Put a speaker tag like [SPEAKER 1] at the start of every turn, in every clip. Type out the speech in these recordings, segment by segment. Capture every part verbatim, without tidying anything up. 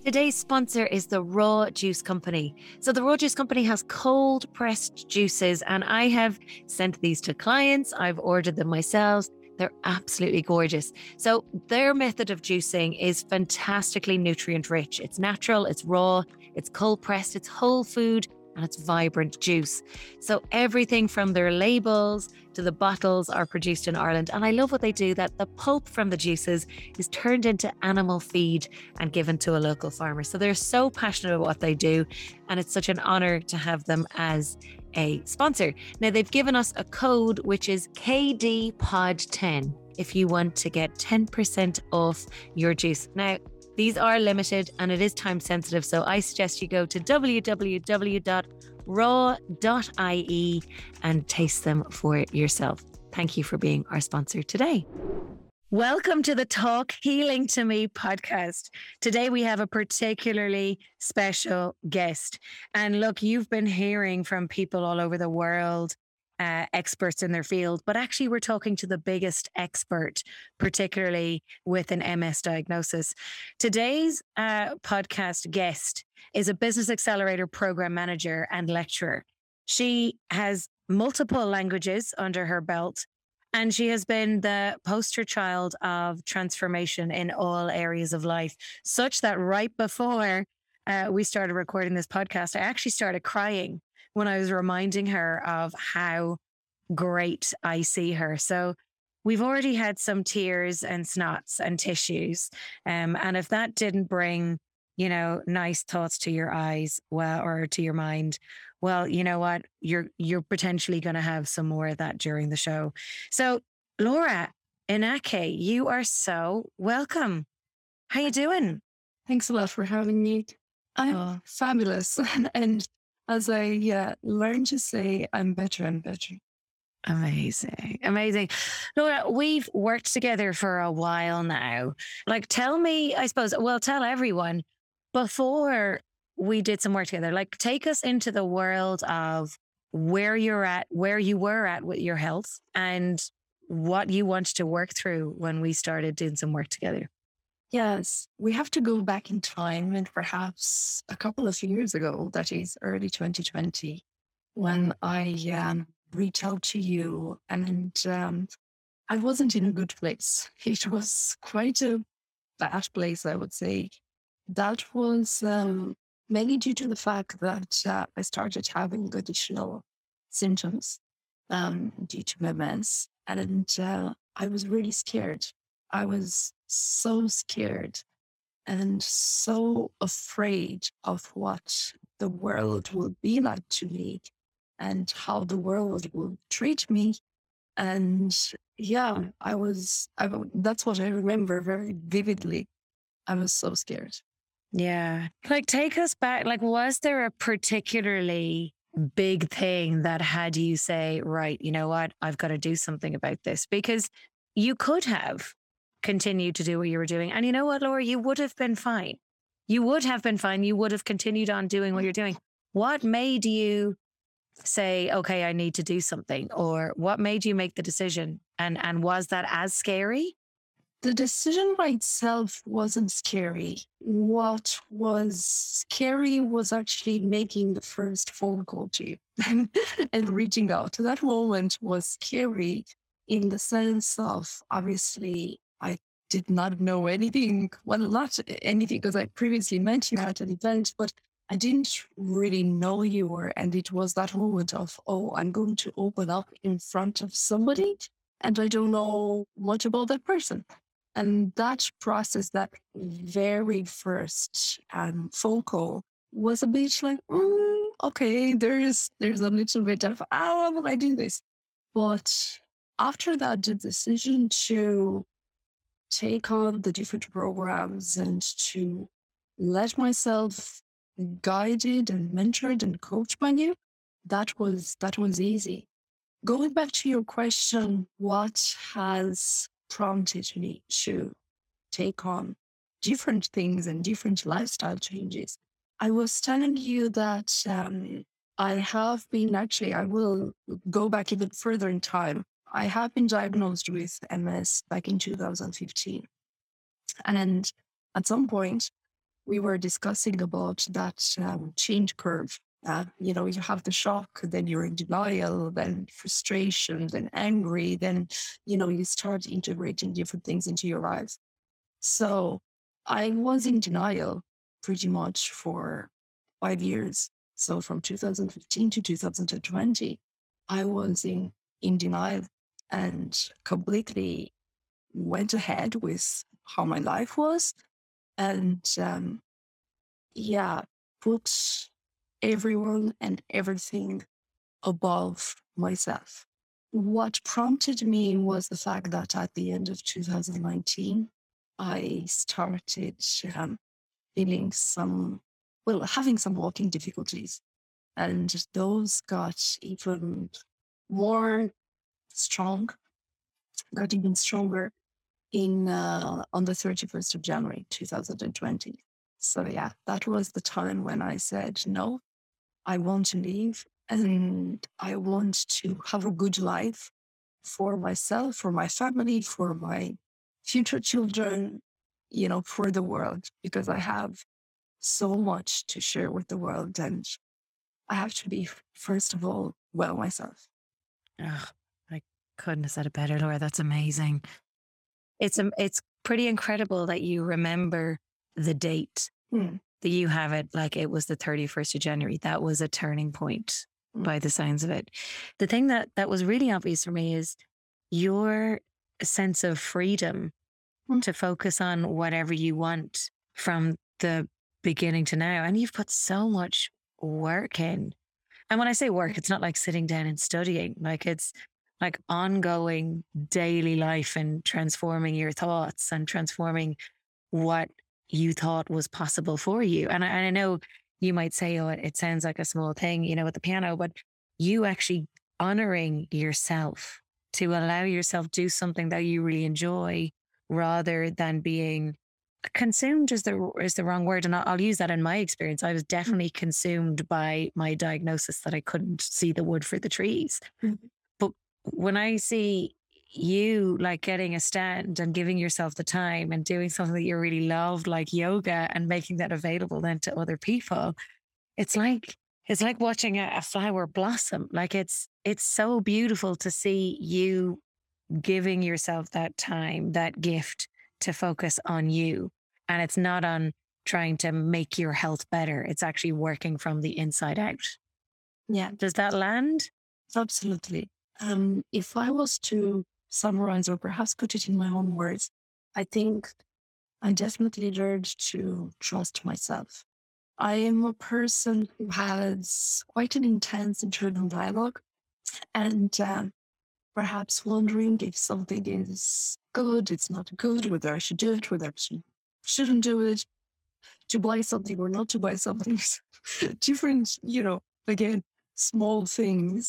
[SPEAKER 1] Today's sponsor is the Raw Juice Company. So the Raw Juice Company has cold pressed juices, and I have sent these to clients. I've ordered them myself. They're absolutely gorgeous. So their method of juicing is fantastically nutrient rich. It's natural, it's raw, it's cold pressed, it's whole food, and it's vibrant juice. So everything from their labels to the bottles are produced in Ireland. And I love what they do, that the pulp from the juices is turned into animal feed and given to a local farmer. So they're so passionate about what they do. And it's such an honor to have them as a sponsor. Now, they've given us a code, which is K D pod ten, if you want to get ten percent off your juice. Now, these are limited and it is time sensitive, so I suggest you go to w w w dot raw dot i e and taste them for yourself. Thank you for being our sponsor today. Welcome to the Talk Healing to Me podcast. Today we have a particularly special guest. And look, you've been hearing from people all over the world, uh, experts in their field, but actually we're talking to the biggest expert, particularly with an M S diagnosis. Today's uh, podcast guest is a Business Accelerator program manager and lecturer. She has multiple languages under her belt, and she has been the poster child of transformation in all areas of life, such that right before uh, we started recording this podcast, I actually started crying when I was reminding her of how great I see her. So we've already had some tears and snots and tissues. Um, and if that didn't bring, you know, nice thoughts to your eyes, well, or to your mind, well, you know what? You're you're potentially going to have some more of that during the show. So, Laura Inake, you are so welcome. How you doing?
[SPEAKER 2] Thanks a lot for having me. I'm oh. fabulous. And as I uh, learn to say, I'm better and better.
[SPEAKER 1] Amazing. Amazing. Laura, we've worked together for a while now. Like, tell me, I suppose, well, tell everyone, before we did some work together, like take us into the world of where you're at, where you were at with your health and what you wanted to work through when we started doing some work together.
[SPEAKER 2] Yes, we have to go back in time and perhaps a couple of years ago, that is early twenty twenty, when I um, reached out to you and um, I wasn't in a good place. It was quite a bad place, I would say. That was um, mainly due to the fact that uh, I started having additional symptoms um, due to M S. And uh, I was really scared. I was so scared and so afraid of what the world will be like to me and how the world will treat me. And yeah, I was, I, that's what I remember very vividly. I was so scared.
[SPEAKER 1] Yeah. Like, take us back. Like, was there a particularly big thing that had you say, right, you know what, I've got to do something about this? Because you could have continued to do what you were doing. And you know what, Laura, you would have been fine. You would have been fine. You would have continued on doing what you're doing. What made you say, okay, I need to do something? Or what made you make the decision? And, and was that as scary?
[SPEAKER 2] The decision by itself wasn't scary. What was scary was actually making the first phone call to you and, and reaching out. That moment was scary in the sense of, obviously, I did not know anything. Well, not anything, because I previously met you at an event, but I didn't really know you were. And it was that moment of, oh, I'm going to open up in front of somebody and I don't know much about that person. And that process, that very first um, phone call was a bit like, mm, okay, there's there's a little bit of, how will I do this? But after that, the decision to take on the different programs and to let myself guided and mentored and coached by you, that was that was easy. Going back to your question, what has prompted me to take on different things and different lifestyle changes? I was telling you that um, I have been actually, I will go back even further in time. I have been diagnosed with M S back in two thousand fifteen. And at some point, we were discussing about that um, change curve. Uh, you know, you have the shock, then you're in denial, then frustration, then angry, then, you know, you start integrating different things into your lives. So I was in denial pretty much for five years. So from two thousand fifteen to two thousand twenty, I was in, in denial and completely went ahead with how my life was. And um, yeah, put everyone and everything above myself. What prompted me was the fact that at the end of two thousand nineteen, I started um, feeling some, well, having some walking difficulties. And those got even more strong, got even stronger in uh, on the thirty-first of January, two thousand twenty. So yeah, that was the time when I said, no, I want to leave and I want to have a good life for myself, for my family, for my future children, you know, for the world, because I have so much to share with the world and I have to be, first of all, well myself.
[SPEAKER 1] Oh, I couldn't have said it better, Laura. That's amazing. It's um, it's pretty incredible that you remember the date
[SPEAKER 2] Hmm.
[SPEAKER 1] that you have it like it was the thirty-first of January. That was a turning point
[SPEAKER 2] Mm.
[SPEAKER 1] by the sounds of it. The thing that that was really obvious for me is your sense of freedom
[SPEAKER 2] Mm.
[SPEAKER 1] to focus on whatever you want from the beginning to now. And you've put so much work in. And when I say work, it's not like sitting down and studying, like it's like ongoing daily life and transforming your thoughts and transforming what you thought was possible for you. And I, and I know you might say, oh, it, it sounds like a small thing, you know, with the piano, but you actually honoring yourself to allow yourself do something that you really enjoy rather than being consumed is the is the wrong word. And I'll, I'll use that in my experience. I was definitely consumed by my diagnosis that I couldn't see the wood for the trees.
[SPEAKER 2] Mhm.
[SPEAKER 1] But when I see you like getting a stand and giving yourself the time and doing something that you really loved, like yoga, and making that available then to other people, it's like it's like watching a, a flower blossom. Like it's it's so beautiful to see you giving yourself that time, that gift to focus on you. And it's not on trying to make your health better. It's actually working from the inside out.
[SPEAKER 2] Yeah,
[SPEAKER 1] Does that land?
[SPEAKER 2] absolutely. Um, if I was to summarize or perhaps put it in my own words, I think I definitely learned to trust myself. I am a person who has quite an intense internal dialogue and um, perhaps wondering if something is good, it's not good, whether I should do it, whether I should, shouldn't do it, to buy something or not to buy something. Different, you know, again, small things,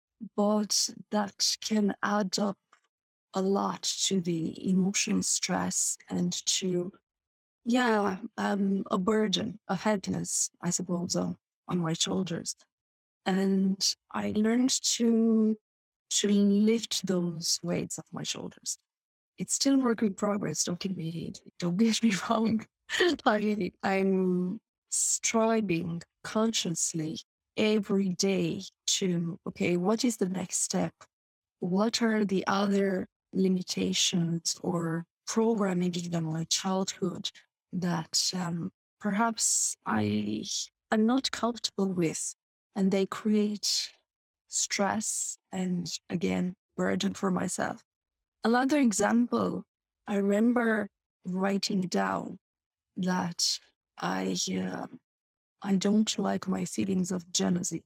[SPEAKER 2] but that can add up a lot to the emotional stress and to, yeah, um, a burden, a heaviness, I suppose, on, on my shoulders. And I learned to to lift those weights off my shoulders. It's still work in progress. Don't get me don't get me wrong. I, I'm striving consciously every day to okay, what is the next step? What are the other limitations or programming in my childhood that um, perhaps I am not comfortable with, and they create stress and again burden for myself. Another example, I remember writing down that I uh, I don't like my feelings of jealousy,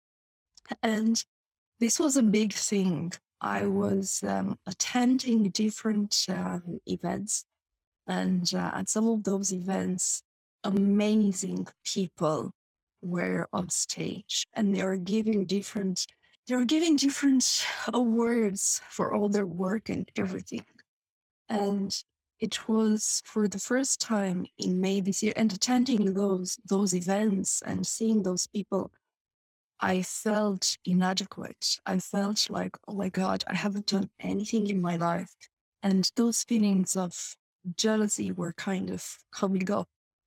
[SPEAKER 2] and this was a big thing. I was um, attending different um, events, and uh, at some of those events, amazing people were on stage, and they were giving different they were giving different awards for all their work and everything. And it was for the first time in May this year, and attending those those events and seeing those people, I felt inadequate. I felt like, oh my God, I haven't done anything in my life. And those feelings of jealousy were kind of coming up.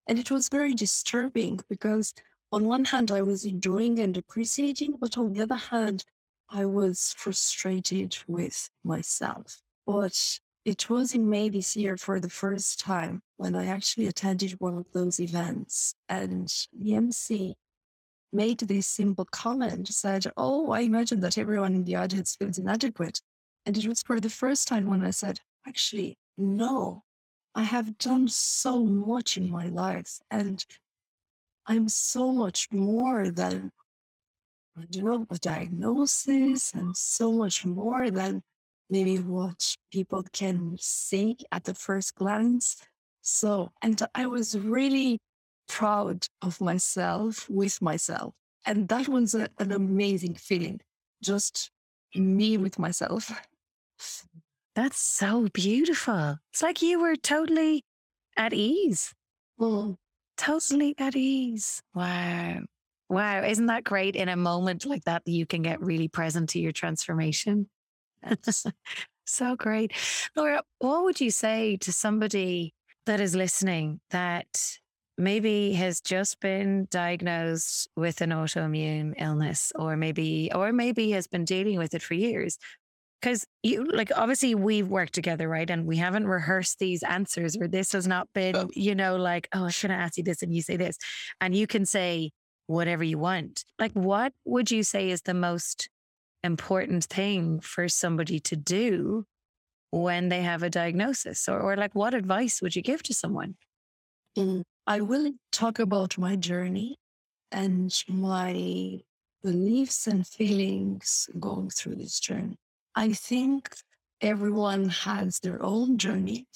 [SPEAKER 2] And it was very disturbing because on one hand, I was enjoying and appreciating, but on the other hand, I was frustrated with myself. But it was in May this year for the first time when I actually attended one of those events, and the M C made this simple comment, said, "Oh, I imagine that everyone in the audience feels inadequate." And it was for the first time when I said, actually, no, I have done so much in my life, and I'm so much more than, I don't know, a diagnosis, and so much more than maybe what people can see at the first glance. So, and I was really proud of myself with myself. And that was a, an amazing feeling, just me with myself.
[SPEAKER 1] That's so beautiful. It's like you were totally at ease.
[SPEAKER 2] Mm.
[SPEAKER 1] Totally at ease. Wow. Wow. Isn't that great in a moment like that that you can get really present to your transformation? So great. Laura, what would you say to somebody that is listening that maybe has just been diagnosed with an autoimmune illness, or maybe, or maybe has been dealing with it for years? Because you, like, obviously we've worked together, right? And we haven't rehearsed these answers, or this has not been, you know, like, oh, I should have asked you this and you say this. And you can say whatever you want. Like, what would you say is the most important thing for somebody to do when they have a diagnosis? Or, or like, what advice would you give to someone?
[SPEAKER 2] Mm. I will talk about my journey and my beliefs and feelings going through this journey. I think everyone has their own journey,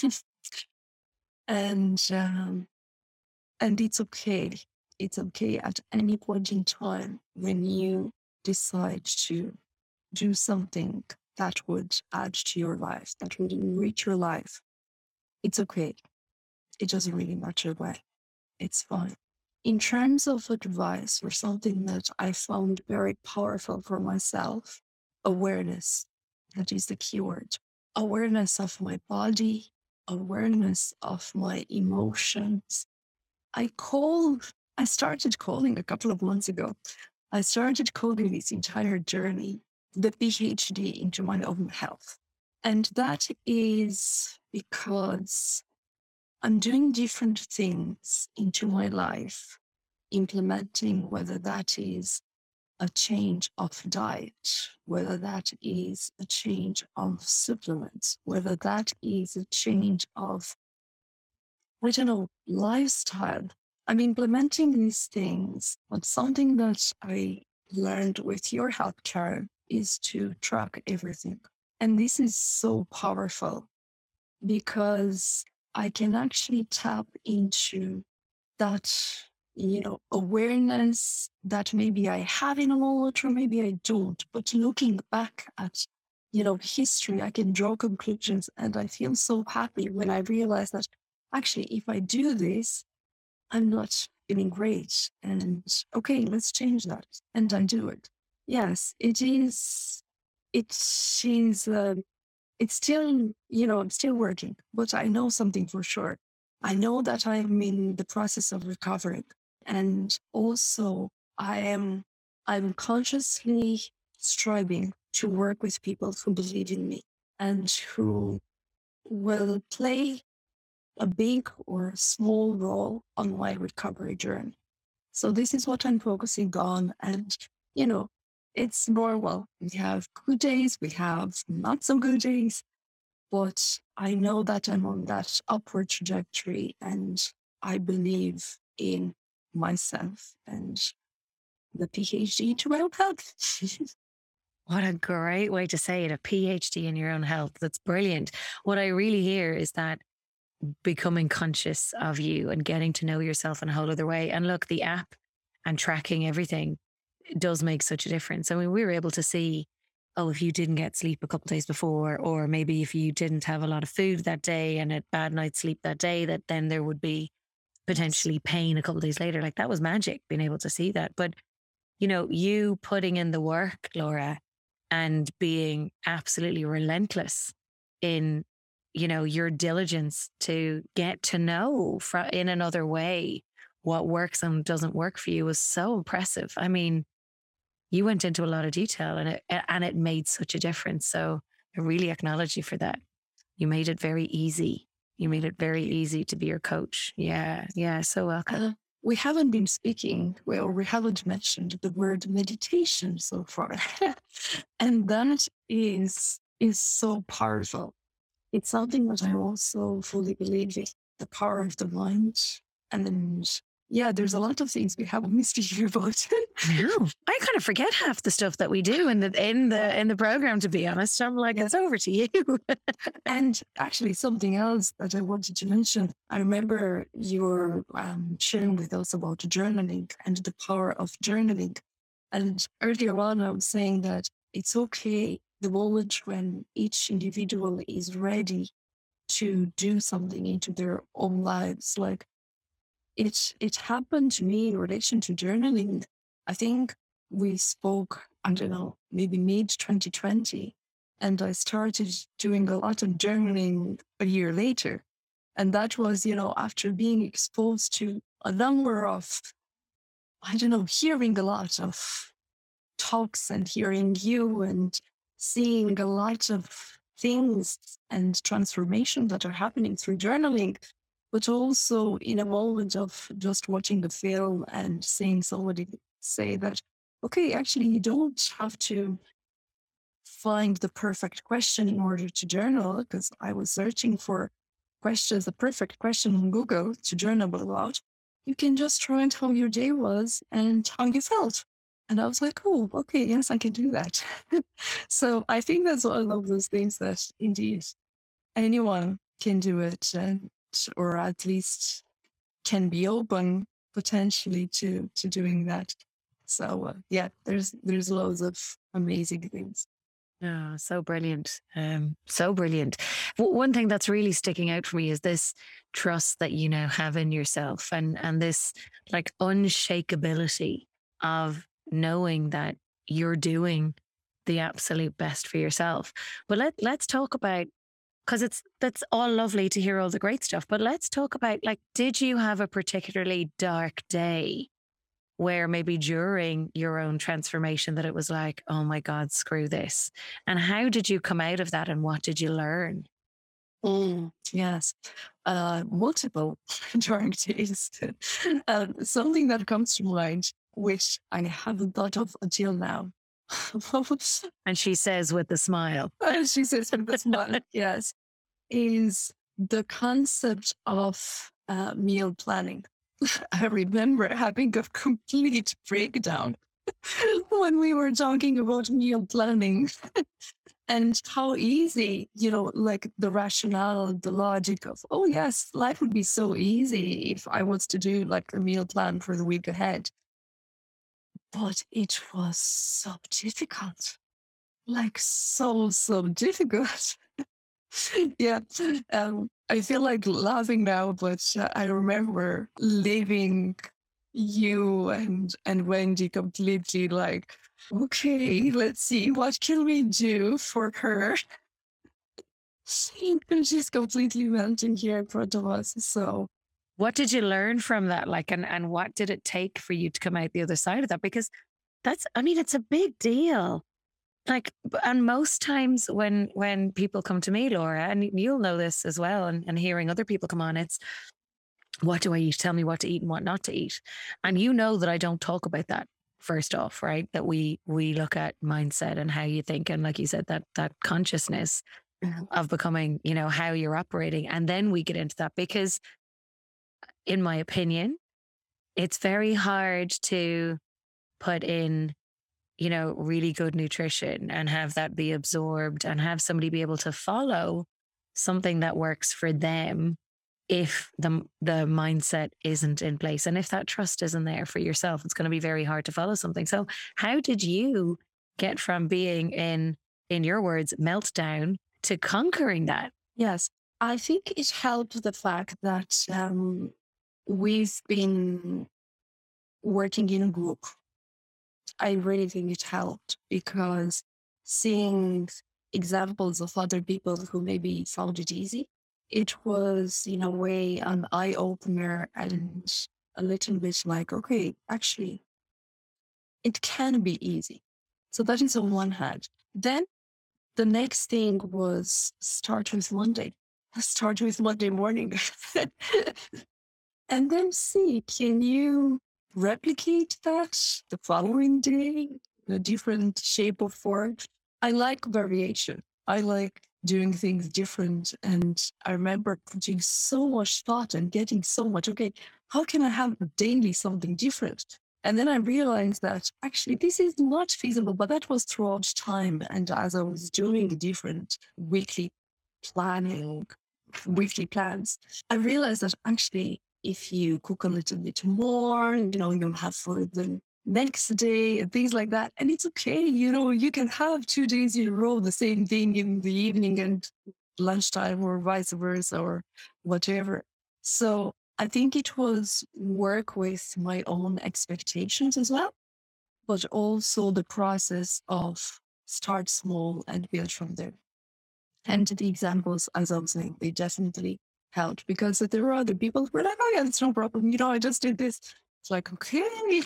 [SPEAKER 2] and um, and it's okay. It's okay at any point in time when you decide to do something that would add to your life, that would enrich your life. It's okay. It doesn't really matter why. It's fine. In terms of advice, or something that I found very powerful for myself, awareness. That is the keyword. Awareness of my body, awareness of my emotions. I called, I started calling a couple of months ago. I started calling this entire journey the PhD into my own health. And that is because I'm doing different things into my life, implementing, whether that is a change of diet, whether that is a change of supplements, whether that is a change of, I don't know, lifestyle. I'm implementing these things, but something that I learned with your help, Karen, is to track everything. And this is so powerful because I can actually tap into that, you know, awareness that maybe I have in a moment or maybe I don't. But looking back at, you know, history, I can draw conclusions, and I feel so happy when I realize that actually, if I do this, I'm not feeling great. And okay, let's change that. And I do it. Yes, it is, it is, uh, it's still, you know, I'm still working, but I know something for sure. I know that I'm in the process of recovering. And also I am, I'm consciously striving to work with people who believe in me and who will play a big or a small role on my recovery journey. So this is what I'm focusing on. And, you know, it's normal. We have good days, we have not so good days, but I know that I'm on that upward trajectory, and I believe in myself and the PhD to my own health.
[SPEAKER 1] What a great way to say it, a PhD in your own health. That's brilliant. What I really hear is that becoming conscious of you and getting to know yourself in a whole other way. And look, the app and tracking everything does make such a difference. I mean, we were able to see, oh, if you didn't get sleep a couple of days before, or maybe if you didn't have a lot of food that day and a bad night's sleep that day, that then there would be potentially pain a couple of days later. Like, that was magic, being able to see that. But, you know, you putting in the work, Laura, and being absolutely relentless in, you know, your diligence to get to know fr- in another way what works and doesn't work for you was so impressive. I mean, you went into a lot of detail and it and it made such a difference. So I really acknowledge you for that. You made it very easy. You made it very easy to be your coach. Yeah, yeah. So welcome.
[SPEAKER 2] Uh, we haven't been speaking, well, we haven't mentioned the word meditation so far. And that is is so powerful. It's something that I also fully believe in, the power of the mind. And yeah, there's a lot of things we haven't missed here about.
[SPEAKER 1] No, I kind of forget half the stuff that we do in the in the in the program. To be honest, I'm like,
[SPEAKER 2] Yeah.
[SPEAKER 1] it's over to you.
[SPEAKER 2] And actually, something else that I wanted to mention, I remember you were um, sharing with us about journaling and the power of journaling. And earlier on, I was saying that it's okay the moment when each individual is ready to do something into their own lives. Like it, it happened to me in relation to journaling. I think we spoke, I don't know, maybe mid twenty twenty. And I started doing a lot of journaling a year later. And that was, you know, after being exposed to a number of, I don't know, hearing a lot of talks and hearing you and seeing a lot of things and transformation that are happening through journaling, but also in a moment of just watching the film and seeing somebody say that, okay, actually, you don't have to find the perfect question in order to journal, because I was searching for questions, the perfect question on Google to journal about. You can just write how your day was and how you felt. And I was like, oh, okay, yes, I can do that. So I think that's one of those things that indeed anyone can do it, and, or at least can be open potentially to to doing that. So uh, yeah, there's there's loads of amazing things.
[SPEAKER 1] Oh, so brilliant. Um, so brilliant. W- one thing that's really sticking out for me is this trust that you now have in yourself and and this like unshakability of knowing that you're doing the absolute best for yourself. But let let's talk about, because it's that's all lovely to hear all the great stuff, but let's talk about, like, did you have a particularly dark day where maybe during your own transformation that it was like, oh my God, screw this? And how did you come out of that and what did you learn?
[SPEAKER 2] Mm, yes, uh, multiple dark days. Um, something that comes to mind, which I haven't thought of until now.
[SPEAKER 1] And she says with a smile.
[SPEAKER 2] And she says with a smile, yes, is the concept of uh, meal planning. I remember having a complete breakdown when we were talking about meal planning and how easy, you know, like the rationale, the logic of, oh, yes, life would be so easy if I was to do like a meal plan for the week ahead. But it was so difficult, like so, so difficult. Yeah. Um, I feel like laughing now, but uh, I remember leaving you and and Wendy completely like, okay, let's see, what can we do for her? And she's completely melting here in front of us. So
[SPEAKER 1] What did you learn from that? Like, and, and what did it take for you to come out the other side of that? Because that's, I mean, it's a big deal. Like, b- and most times when when people come to me, Laura, and you'll know this as well, and, and hearing other people come on, it's, what do I eat? Tell me what to eat and what not to eat. And you know that I don't talk about that first off, right? That we we look at mindset and how you think, and like you said, that that consciousness
[SPEAKER 2] mhm.
[SPEAKER 1] of becoming, you know, how you're operating. And then we get into that because, in my opinion, it's very hard to put in, you know, really good nutrition and have that be absorbed and have somebody be able to follow something that works for them if the the mindset isn't in place, and if that trust isn't there for yourself, it's going to be very hard to follow something. So how did you get from being in in your words meltdown to conquering that?
[SPEAKER 2] Yes, I think it helped the fact that um, we've been working in a group. I really think it helped because seeing examples of other people who maybe found it easy. It was, in a way, an eye opener and a little bit like, okay, actually, it can be easy. So that is on one hand. Then the next thing was start with Monday. Start with Monday morning. And then see, can you replicate that the following day in a different shape or form? I like variation. I like doing things different. And I remember putting so much thought and getting so much, okay, how can I have daily something different? And then I realized that actually this is not feasible, but that was throughout time. And as I was doing different weekly planning, weekly plans, I realized that actually if you cook a little bit more, you know, you'll have for the next day and things like that. And it's okay, you know, you can have two days in a row the same thing in the evening and lunchtime or vice versa or whatever. So I think it was work with my own expectations as well, but also the process of start small and build from there. And the examples, as I was saying, they definitely helped because there were other people who were like, oh yeah, it's no problem. You know, I just did this. It's like, okay.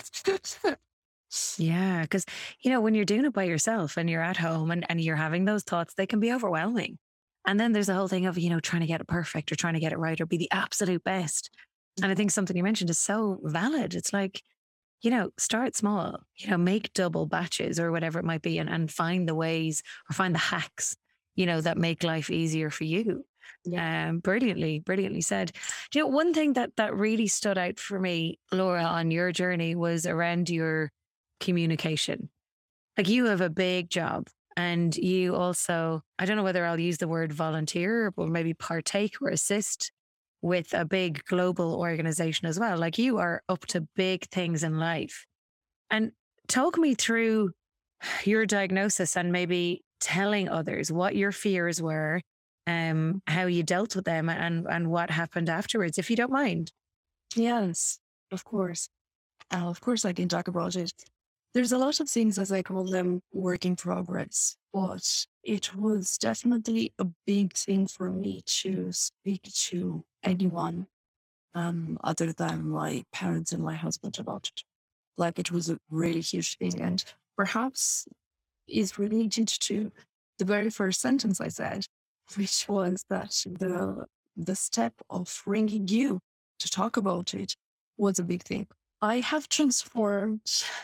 [SPEAKER 1] Yeah, because, you know, when you're doing it by yourself and you're at home and, and you're having those thoughts, they can be overwhelming. And then there's the whole thing of, you know, trying to get it perfect or trying to get it right or be the absolute best. And I think something you mentioned is so valid. It's like, you know, start small, you know, make double batches or whatever it might be and, and find the ways or find the hacks, you know, that make life easier for you.
[SPEAKER 2] Yeah.
[SPEAKER 1] Um, brilliantly, brilliantly said. Do you know, one thing that that really stood out for me, Laura, on your journey was around your communication. Like you have a big job and you also, I don't know whether I'll use the word volunteer or maybe partake or assist with a big global organization as well. Like you are up to big things in life. And talk me through your diagnosis and maybe telling others what your fears were, um, how you dealt with them and, and what happened afterwards, if you don't mind.
[SPEAKER 2] Yes, of course. Uh, of course, I can talk about it. There's a lot of things, as I call them, work in progress, but it was definitely a big thing for me to speak to anyone um, other than my parents and my husband about it. Like it was a really huge thing, and perhaps is related to the very first sentence I said, which was that the the step of ringing you to talk about it was a big thing. I have transformed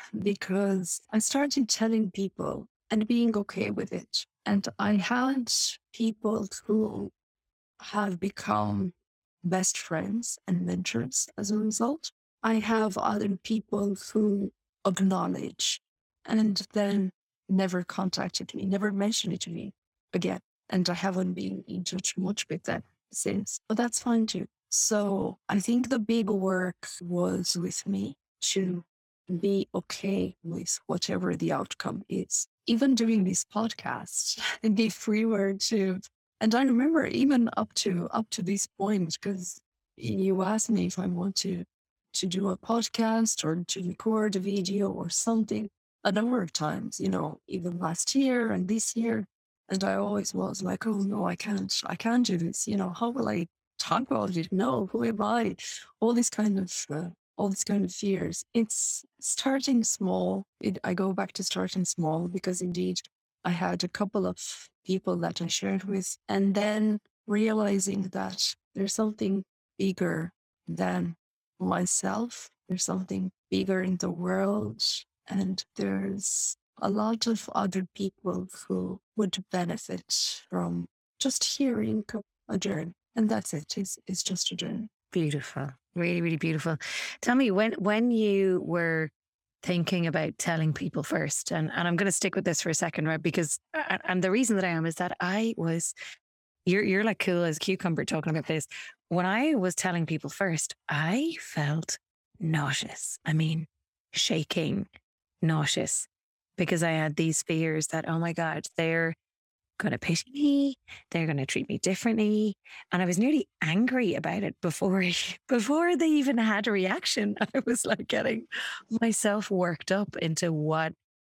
[SPEAKER 2] because I started telling people and being okay with it. And I had people who have become best friends and mentors as a result. I have other people who acknowledge and then never contacted me, never mentioned it to me again. And I haven't been in touch much with them since, but that's fine too. So I think the big work was with me to be okay with whatever the outcome is. Even doing this podcast, and if we were to, and I remember even up to up to this point, because you asked me if I want to to do a podcast or to record a video or something a number of times, you know, even last year and this year. And I always was like, oh no, I can't, I can't do this. You know, how will I talk about it? No, who am I? All these kind of, uh, all these kind of fears. It's starting small. It, I go back to starting small because indeed I had a couple of people that I shared with, and then realizing that there's something bigger than myself. There's something bigger in the world, and there's a lot of other people who would benefit from just hearing a journey. And that's it. It's, it's just a journey.
[SPEAKER 1] Beautiful. Really, really beautiful. Tell me, when when you were thinking about telling people first, and, and I'm going to stick with this for a second, right? Because, and the reason that I am is that I was, you're, you're like cool as a cucumber talking about this. When I was telling people first, I felt nauseous. I mean, shaking, nauseous, because I had these fears that, oh my God, they're going to pity me. They're going to treat me differently. And I was nearly angry about it before, before they even had a reaction. I was like getting myself worked up into what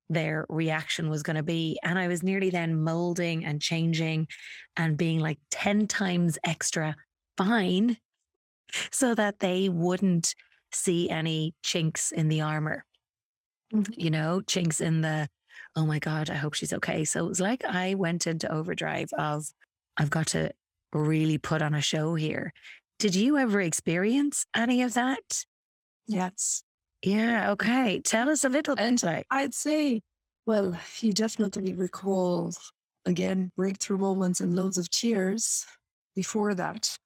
[SPEAKER 1] their reaction was going to be. And I was nearly then molding and changing and being like ten times extra fine so that they wouldn't see any chinks in the armor,
[SPEAKER 2] Mhm.
[SPEAKER 1] you know, chinks in the, oh my God, I hope she's okay. So it was like I went into overdrive of, I've got to really put on a show here. Did you ever experience any of that?
[SPEAKER 2] Yes.
[SPEAKER 1] Yeah. Okay. Tell us a little
[SPEAKER 2] And
[SPEAKER 1] bit. Like,
[SPEAKER 2] I'd say, well, you definitely recall, again, breakthrough moments and loads of tears before that.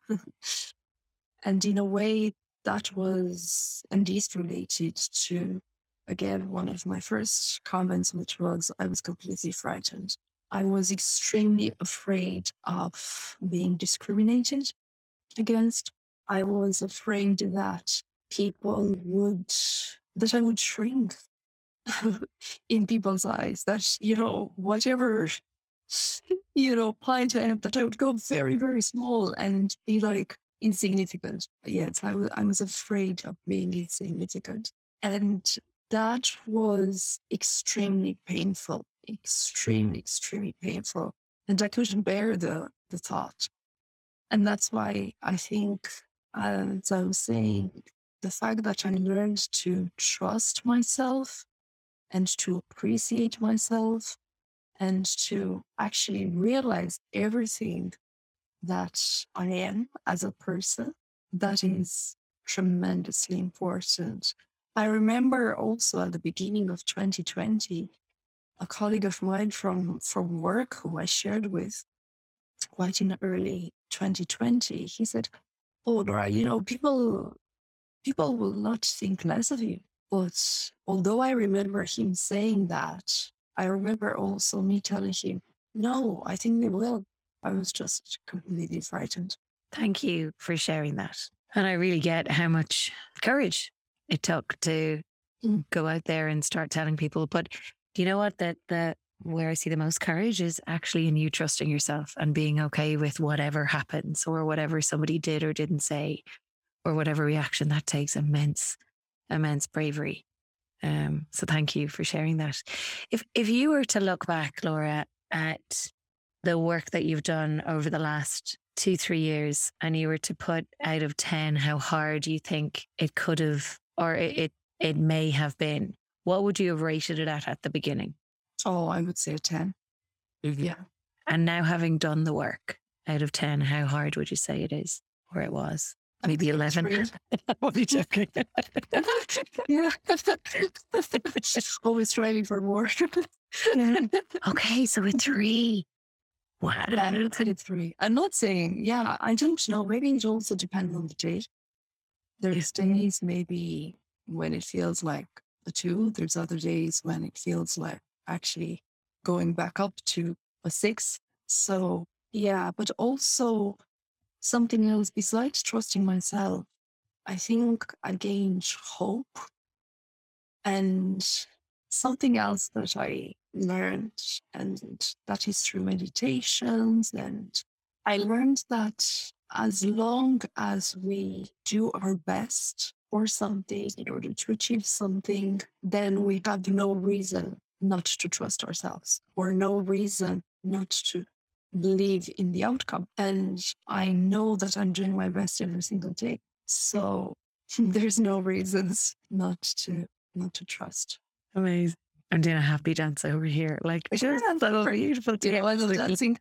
[SPEAKER 2] And in a way, that was indeed related to, again, one of my first comments, which was I was completely frightened. I was extremely afraid of being discriminated against. I was afraid that people would, that I would shrink in people's eyes, that, you know, whatever, you know, point I have, that I would go very, very small and be like insignificant. Yes, I was, I was afraid of being insignificant. And that was extremely painful, extremely, extremely painful. And I couldn't bear the, the thought. And that's why I think, as I was saying, the fact that I learned to trust myself and to appreciate myself and to actually realize everything that I am as a person, that is tremendously important. I remember also at the beginning of twenty twenty, a colleague of mine from, from work who I shared with quite in early twenty twenty, he said, "Oh, Laura, you know, people people will not think less of you." But although I remember him saying that, I remember also me telling him, "No, I think they will." I was just completely frightened.
[SPEAKER 1] thank you for sharing that. And I really get how much courage it took to
[SPEAKER 2] Mm.
[SPEAKER 1] go out there and start telling people. But do you know what? That the where I see the most courage is actually in you trusting yourself and being okay with whatever happens or whatever somebody did or didn't say or whatever reaction. That takes immense, immense bravery. Um, so thank you for sharing that. If if you were to look back, Laura, at the work that you've done over the last two, three years, and you were to put out of ten how hard you think it could have or it it, it may have been, what would you have rated it at at the beginning?
[SPEAKER 2] Oh, I would say a ten. Yeah.
[SPEAKER 1] And now having done the work, out of ten, how hard would you say it is or it was? Maybe eleven. What are you joking?
[SPEAKER 2] Yeah. Always striving for more.
[SPEAKER 1] Okay, so a three. Wow.
[SPEAKER 2] Yeah, I would say three. I'm not saying, yeah, I don't know. Maybe it also depends on the day. There's days maybe when it feels like a two. There's other days when it feels like actually going back up to a six. So yeah, but also something else besides trusting myself. I think I gained hope, and something else that I learned, and that is through meditations. And I learned that as long as we do our best for something in order to achieve something, then we have no reason not to trust ourselves or no reason not to believe in the outcome. And I know that I'm doing my best every single day. So there's no reasons not to not to trust.
[SPEAKER 1] Amazing. I'm doing a happy dance over here. Like, it's just so beautiful to
[SPEAKER 2] You know, I love dancing.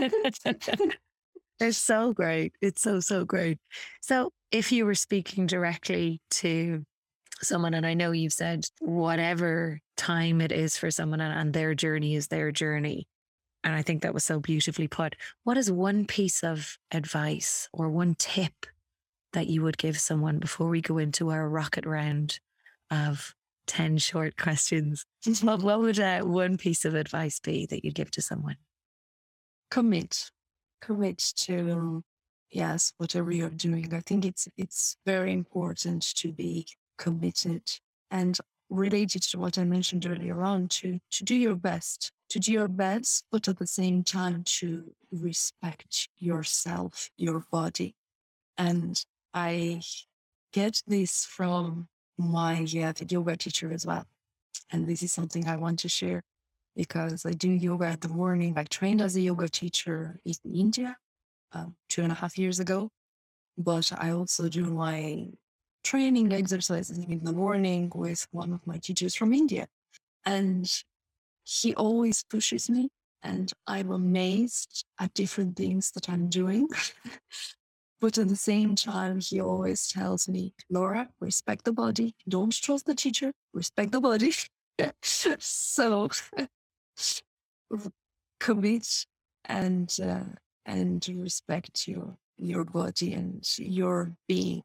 [SPEAKER 1] It's so great. It's so, so great. So if you were speaking directly to someone, and I know you've said whatever time it is for someone and, and their journey is their journey. And I think that was so beautifully put. What is one piece of advice or one tip that you would give someone before we go into our rocket round of ten short questions? What, what would uh, one piece of advice be that you'd give to someone?
[SPEAKER 2] Commit. Commit to, yes, whatever you're doing. I think it's it's very important to be committed, and related to what I mentioned earlier on, to to do your best, to do your best, but at the same time to respect yourself, your body. And I get this from my yeah, yoga teacher as well. And this is something I want to share because I do yoga in the morning. I trained as a yoga teacher in India um, two and a half years ago, but I also do my training exercises in the morning with one of my teachers from India. And he always pushes me, and I'm amazed at different things that I'm doing. But at the same time, he always tells me, Laura, respect the body. Don't trust the teacher. Respect the body. So commit and uh, and respect your your body and your being.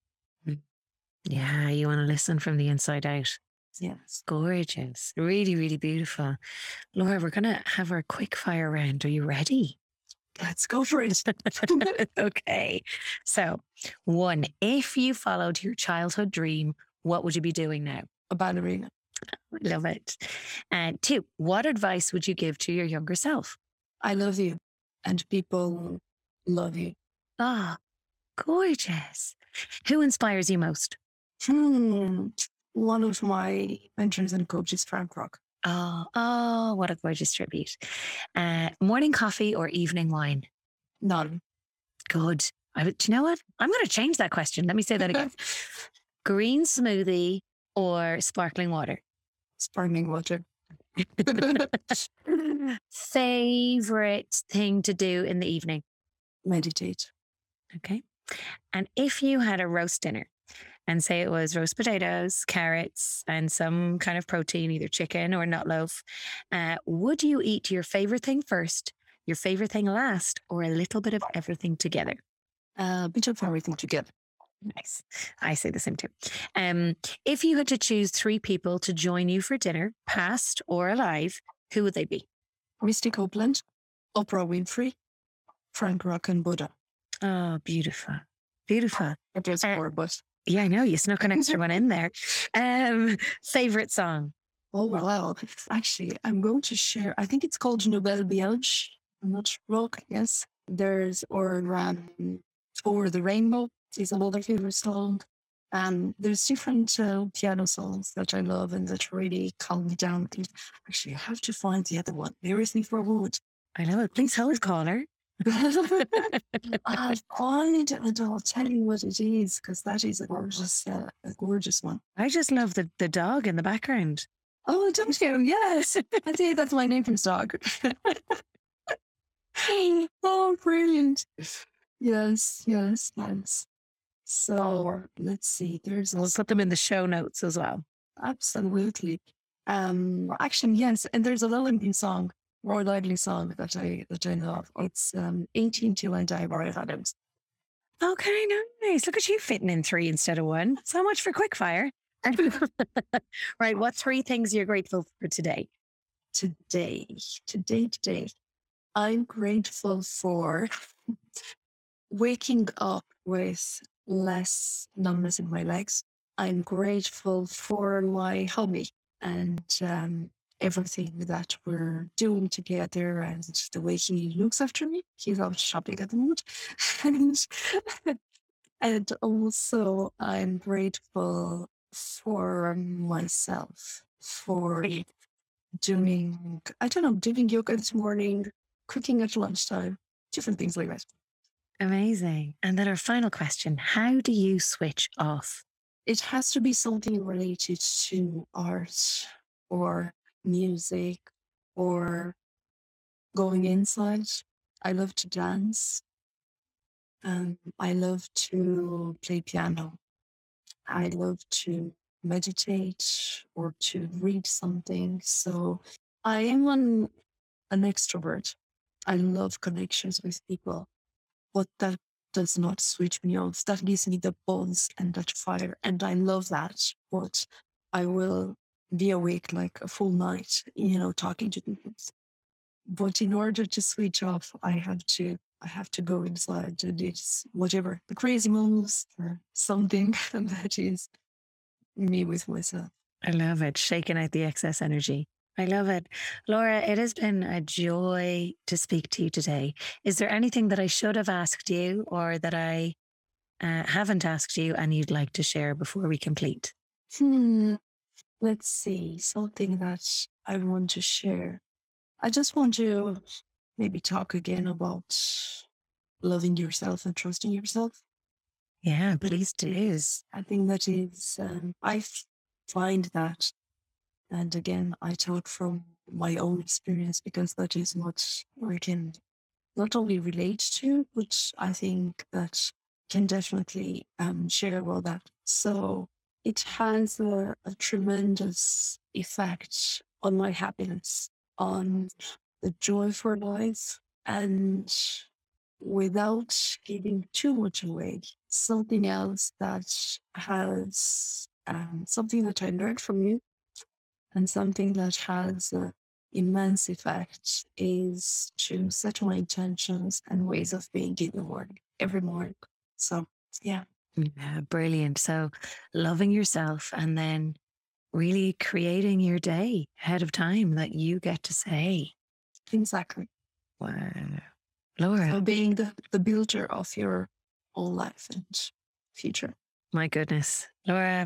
[SPEAKER 1] Yeah, you want to listen from the inside out.
[SPEAKER 2] Yes.
[SPEAKER 1] Gorgeous. Really, really beautiful. Laura, we're going to have our quick fire round. Are you ready?
[SPEAKER 2] Let's go for it.
[SPEAKER 1] Okay. So, one, if you followed your childhood dream, what would you be doing now?
[SPEAKER 2] A ballerina.
[SPEAKER 1] Love it. And two, what advice would you give to your younger self?
[SPEAKER 2] I love you, and people love you.
[SPEAKER 1] Ah, gorgeous. Who inspires you most?
[SPEAKER 2] Hmm. One of my mentors and coaches, Frank Rock.
[SPEAKER 1] Oh, oh, what a gorgeous tribute. Uh, morning coffee or evening wine?
[SPEAKER 2] None.
[SPEAKER 1] Good. I, do you know what? I'm going to change that question. Let me say that again. Green smoothie or sparkling water?
[SPEAKER 2] Sparkling water.
[SPEAKER 1] Favorite thing to do in the evening?
[SPEAKER 2] Meditate.
[SPEAKER 1] Okay. And if you had a roast dinner, and say it was roast potatoes, carrots, and some kind of protein, either chicken or nut loaf, uh, would you eat your favorite thing first, your favorite thing last, or a little bit of everything together?
[SPEAKER 2] A uh, bit of everything together.
[SPEAKER 1] Nice. I say the same too. Um, if you had to choose three people to join you for dinner, past or alive, who would they be?
[SPEAKER 2] Misty Copeland, Oprah Winfrey, Frank Rock, and Buddha.
[SPEAKER 1] Oh, beautiful. Beautiful.
[SPEAKER 2] There's
[SPEAKER 1] Uh,
[SPEAKER 2] four, but
[SPEAKER 1] Yeah, I know. You snuck an extra one in there. Um, favorite song?
[SPEAKER 2] oh, well, actually, I'm going to share, I think it's called Nouvelle Bianche. I'm not rock, yes. There's, or um, Over the Rainbow is another favorite song. Um, there's different uh, piano songs that I love and that really calm me down. Actually, I have to find the other one. Bear with me for a moment.
[SPEAKER 1] I know it. Please hold, caller.
[SPEAKER 2] I'll find it and I'll tell you what it is because that is a gorgeous, uh, a gorgeous one.
[SPEAKER 1] I just love the, the dog in the background.
[SPEAKER 2] Oh, don't you? Yes. I think that's my neighbor's dog. Oh, brilliant. Yes, yes, yes. So let's see. There's
[SPEAKER 1] We'll put them in the show notes as well.
[SPEAKER 2] Absolutely. Um, actually, yes. And there's a Lillian song, Roy Lively song that I that I love. It's um, eighteen Till I Die, Roy Adams.
[SPEAKER 1] Okay, nice. Look at you fitting in three instead of one. So much for quickfire. Right. What three things you're grateful for today?
[SPEAKER 2] Today, today, today. I'm grateful for waking up with less numbness in my legs. I'm grateful for my hobby and um, everything that we're doing together and the way he looks after me. He's out shopping at the moment. and, and also, I'm grateful for myself, for doing, I don't know, doing yoga this morning, cooking at lunchtime, different things like that.
[SPEAKER 1] Amazing. And then our final question, how do you switch off?
[SPEAKER 2] It has to be something related to art or music or going inside. I love to dance. Um, I love to play piano. I love to meditate or to read something. So I am an, an extrovert. I love connections with people, but that does not switch me off. That gives me the buzz and that fire. And I love that. But I will be awake like a full night, you know, talking to people. But in order to switch off, I have to I have to go inside and it's whatever, the crazy moves or something that is me with myself.
[SPEAKER 1] I love it. Shaking out the excess energy. I love it. Laura, it has been a joy to speak to you today. Is there anything that I should have asked you or that I uh, haven't asked you and you'd like to share before we complete?
[SPEAKER 2] Hmm. let's see, something that I want to share. I just want to maybe talk again about loving yourself and trusting yourself.
[SPEAKER 1] Yeah, please do.
[SPEAKER 2] Is I think that is, um, I f- find that, and again, I talk from my own experience because that is what we can not only relate to, but I think that can definitely um, share about that. So it has a, a tremendous effect on my happiness, on the joy for life, and without giving too much away, something else that has um, something that I learned from you and something that has uh, immense effect is to set my intentions and ways of being in the world every morning. So, yeah,
[SPEAKER 1] Yeah, brilliant. So, loving yourself and then really creating your day ahead of time that you get to say.
[SPEAKER 2] exactly.
[SPEAKER 1] Wow. Laura,
[SPEAKER 2] So, being the, the builder of your whole life and future.
[SPEAKER 1] my goodness. Laura,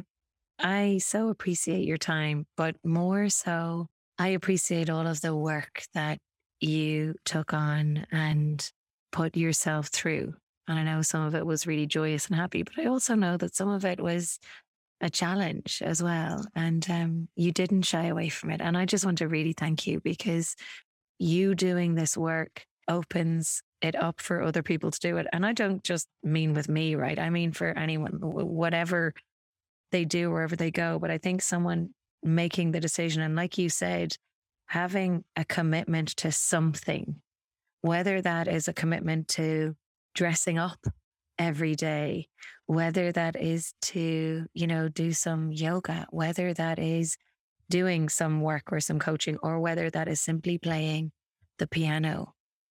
[SPEAKER 1] I so appreciate your time, but more so, I appreciate all of the work that you took on and put yourself through. And I know some of it was really joyous and happy, but I also know that some of it was a challenge as well. And um, you didn't shy away from it. And I just want to really thank you because you doing this work opens it up for other people to do it. And I don't just mean with me, right? I mean for anyone, whatever they do, wherever they go. But I think someone making the decision, and like you said, having a commitment to something, whether that is a commitment to dressing up every day, whether that is to, you know, do some yoga, whether that is doing some work or some coaching, or whether that is simply playing the piano.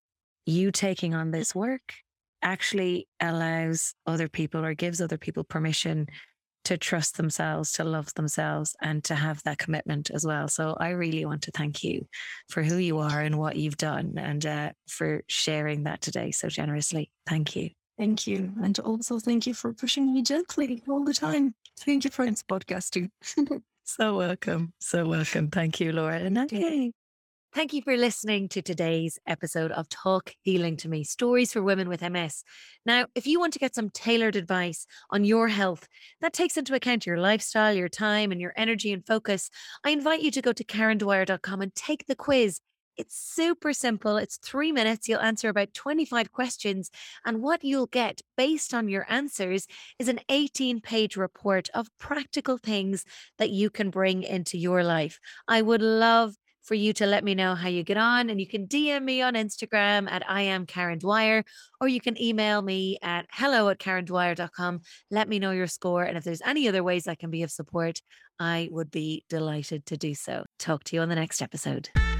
[SPEAKER 1] You taking on this work actually allows other people or gives other people permission to trust themselves, to love themselves, and to have that commitment as well. So I really want to thank you for who you are and what you've done and uh, for sharing that today so generously. Thank you.
[SPEAKER 2] Thank you. And also thank you for pushing me gently all the time. Thank you for this podcast too.
[SPEAKER 1] So welcome. So welcome. Thank you, Laura. And okay. Thank you for listening to today's episode of Talk Healing to Me, Stories for Women with M S. Now, if you want to get some tailored advice on your health that takes into account your lifestyle, your time, and your energy and focus, I invite you to go to karen dwyer dot com and take the quiz. It's super simple. It's three minutes. You'll answer about twenty-five questions. And what you'll get based on your answers is an eighteen page report of practical things that you can bring into your life. I would love for you to let me know how you get on. And you can D M me on Instagram at I am Karen Dwyer, or you can email me at hello at karen dwyer dot com. Let me know your score. And if there's any other ways I can be of support, I would be delighted to do so. Talk to you on the next episode.